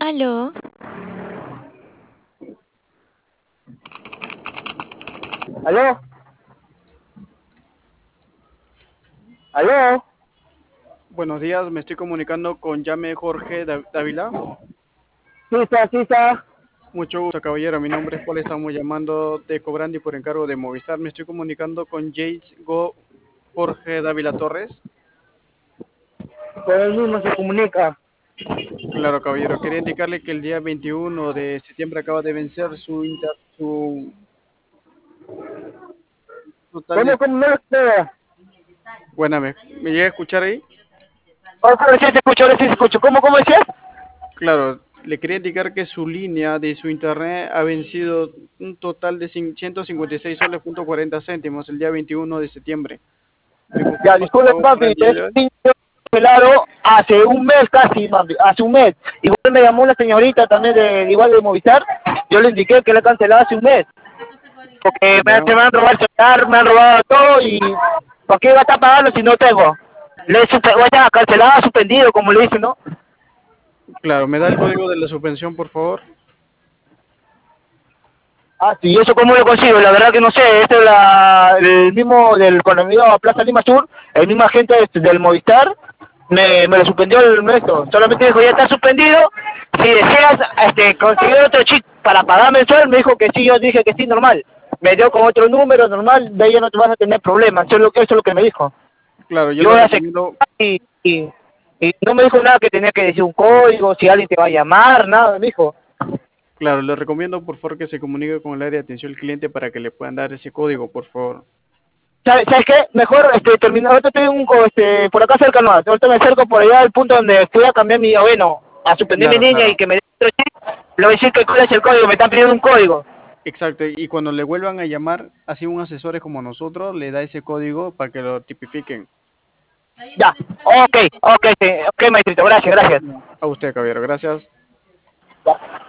Aló, ¿Aló? ¿Aló? Buenos días, me estoy comunicando con Llame Jorge Dávila. Sí está. Mucho gusto, caballero. Mi nombre es Paul. Estamos llamando de Cobrandi por encargo de Movistar. Me estoy comunicando con Jorge Dávila Torres. Con él mismo se comunica. Claro, caballero. Quería indicarle que el día 21 de septiembre acaba de vencer su tal de... ¿Cómo no lo espera? Buena, ¿me llega a escuchar ahí? Ahora sí te escucho, ahora sí te escucho. ¿Cómo decías? Claro, le quería indicar que su línea de su internet ha vencido un total de 156 soles punto 40 céntimos el día 21 de septiembre. ¿Me Ya, confirma su disculpe, pago para papi, el día de hoy? claro, hace un mes casi, papi, hace un mes. Igual me llamó una señorita también igual de Movistar. Yo le indiqué que le he cancelado hace un mes. Porque Ya, se me han robado el celular, me han robado todo y ¿para qué va a estar pagando si no tengo? Voy a cancelado, suspendido, como le dicen, ¿no? claro, ¿me da el código de la suspensión, por favor? Ah, sí, ¿eso cómo lo consigo? La verdad que no sé, este es el mismo, cuando me iba a Plaza Lima Sur, el mismo agente del Movistar me lo suspendió el nuestro. Solamente dijo, ya está suspendido, si deseas conseguir otro chip para pagar mensual, me dijo que sí, yo dije que sí, normal. Me dio con otro número, normal, de ahí ya no te vas a tener problemas, eso es lo que me dijo. Claro, yo Yo le acepté recomiendo, y no me dijo nada que tenía que decir un código, si alguien te va a llamar, nada, me dijo. claro, le recomiendo por favor que se comunique con el área de atención al cliente para que le puedan dar ese código, por favor. ¿Sabes qué? Mejor terminar. Ahorita estoy por acá cerca nomás. Ahorita me acerco por allá al punto donde fui a cambiar bueno, a suspender mi Claro, niña y claro. que me dé otro chip. Le voy a decir que cuál es el código, me están pidiendo un código. Exacto, y cuando le vuelvan a llamar, así un asesor como nosotros le da ese código para que lo tipifiquen. Ya, ok, sí, ok, maestrito, gracias. A usted, caballero, gracias. Ya.